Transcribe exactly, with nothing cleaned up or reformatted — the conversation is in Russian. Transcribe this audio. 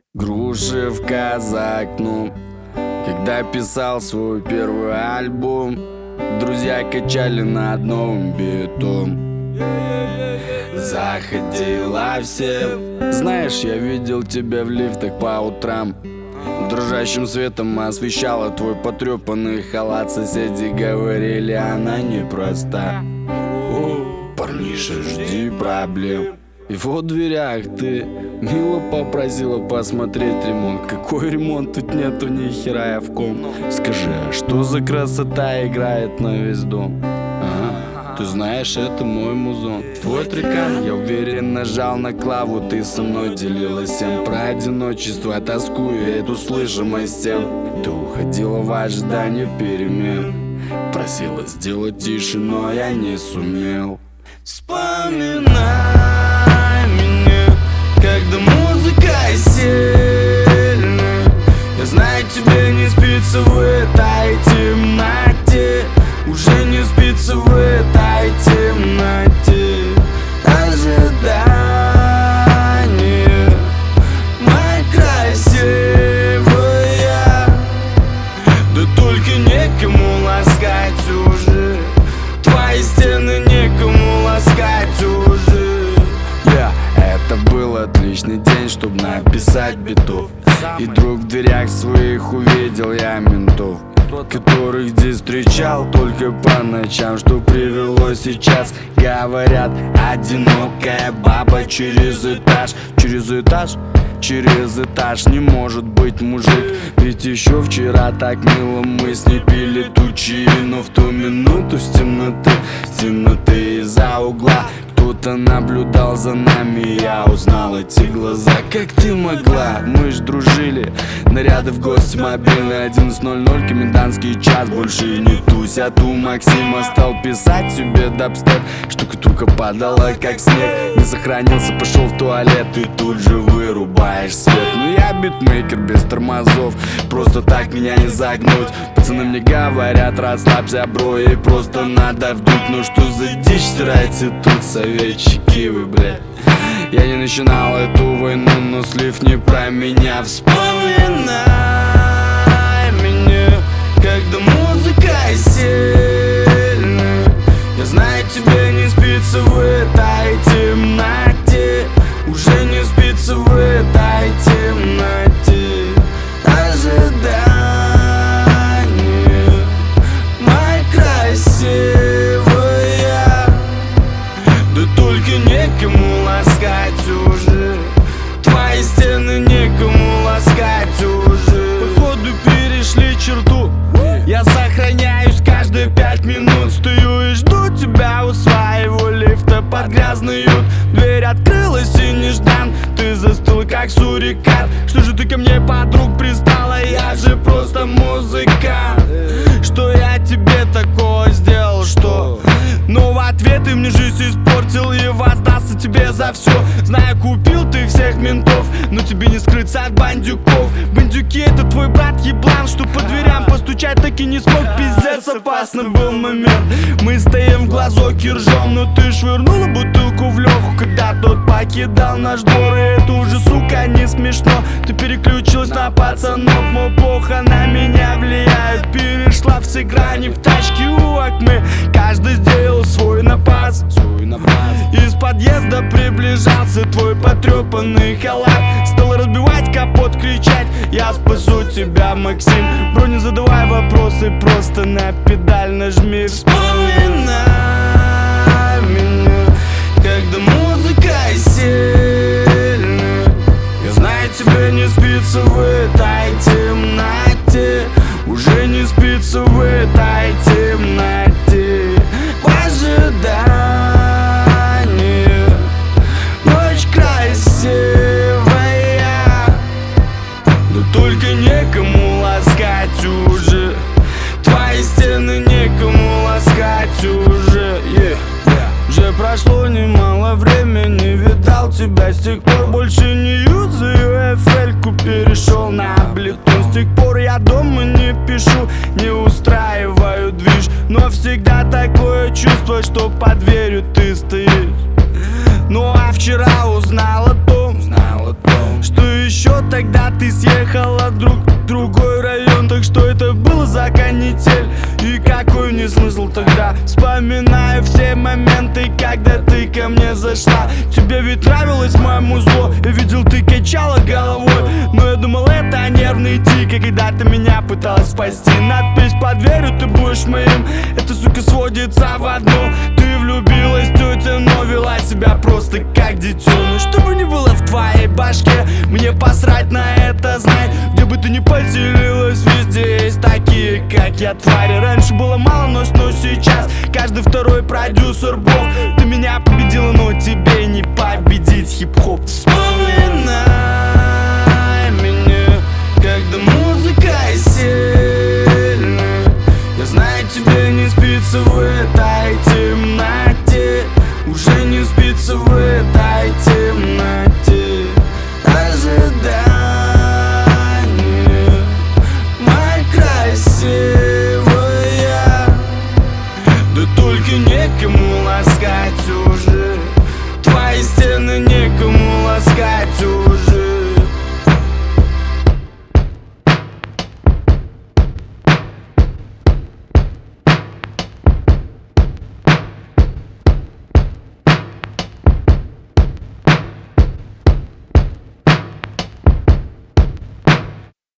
Грушевка за окном. Когда писал свой первый альбом, друзья качали над новым битом. Заходила всем. Знаешь, я видел тебя в лифтах по утрам. Дрожащим светом освещала твой потрепанный халат. Соседи говорили, она непроста. О, парниша, жди проблем. И вот в дверях ты мило попросила посмотреть ремонт. Какой ремонт? Тут нету ни хера, я в ком. Скажи, а что за красота играет на весь дом? Ага, ты знаешь, это мой музон. Твой трекан, я уверен, нажал на клаву. Ты со мной делилась всем про одиночество, тоску и эту слышимость тем. Ты уходила в ожидании перемен, просила сделать тише, но я не сумел. Вспоминай меня, когда музыка сильная. Я знаю, тебе не спится в этой темноте. Уже не спится в этой темноте. Ожидание, моя красивая. Да только некому ласкать уже. Твои стены некому ласкать уже. Yeah, это был отличный день, чтобы написать битов. И вдруг в дверях своих увидел я ментов, которых здесь встречал только по ночам. Что привело сейчас? Говорят, одинокая баба через этаж. Через этаж? Через этаж не может быть мужик. Ведь еще вчера так мило мы с ней пили тучи. Но в ту минуту с темноты, с темноты из-за угла кто-то наблюдал за нами. Я узнал эти глаза. Как ты могла? Мы ж дружили. Наряды в гости мобильный. Одиннадцать ноль ноль, комендантский час. Больше не тусь, а ту Максима стал писать себе дабстеп. Штукатурка падала как снег. Не сохранился, пошел в туалет и тут же вырубаешь свет. Ну я битмейкер без тормозов, просто так меня не загнуть. Пацаны мне говорят, расслабься, бро, и просто надо вдуть. Ну что за дичь стирайте тут, советчики вы, блядь. Я не начинал эту войну, но слив не про меня. Вспоминай меня, когда музыка сильная. Я знаю, тебе не спится в этой темноте. Уже не спится в этой темноте. Ожидание, моя красивая. Да только некому ласкать уже. Твои стены некому ласкать уже. Походу перешли черту. Я сохраняюсь каждые пять минут. Стою и жду тебя у своего лифта под грязный ют. Дверь открылась и неждан. Ты застыла как сурикат. Что же ты ко мне, подруг, пристала? Я же просто музыкант. Что я тебе такого сделал, что? Но в ответ ты мне жизнь испортил и воздастся тебе за все. Знаю, купил ты всех ментов, но тебе не скрыться от бандюков. Бандюки — это твой брат еблан, что по дверям постучать так и не смог. Пиздец, опасный был момент. Мы стоим в глазок и ржем, но ты швырнула бутылку в Леху, когда тот покидал наш двор. И это уже, сука, не смешно. Ты переключилась на пацанов, мол, плохо на меня влияют. Перешла все грани в тачке у Акме. Каждый сделал свой напас, свой напас. Из подъезда приближался твой потрепанный халат. Стал разбивать капот, кричать: я спасу тебя, Максим. Бро, не задавай вопросы, просто на педаль нажми. Вспоминай меня, когда музыка сильная. Я знаю, тебе не спится в этой темноте. Уже не спится в этой темноте. Ожидание, ночь красивая. Да только некому ласкать уже. Твои стены некому ласкать уже. yeah. Уже прошло немало времени, видал тебя с тех пор. Больше не юзаю эф эль-ку, перешел на Абleton. С тех пор я дома не пишу, не устраиваю движ. Но всегда такое чувство, что под дверью ты стоишь. Ну а вчера узнал о том, узнал о том, что еще тогда ты съехала друг в другой район. Так что это было за канитель? И какой не смысл тогда? Вспоминаю все моменты, когда ты ко мне зашла. Тебе ведь нравилось мое музло, я видел, ты качала головой. Но я думал, это нервный тик. И когда ты меня пыталась спасти, надпись под дверью, ты будешь моим. Это, сука, сводится в одно. Ты влюбилась, тетя, но вела себя просто как детеныш. Что бы ни было в твоей башке, мне посрать на это, знай. Где бы ты ни поселилась, везде есть такие, как я, твари. Раньше было мало, но, но сейчас каждый второй продюсер бог. Ты меня победила, но тебе не победить хип-хоп. Вспоминай меня, когда музыка сильная. Я знаю, тебе не спится в этой темноте. Уже не спится в этой темноте. Ожидание, моя красивая. Да только некому ласкать уже.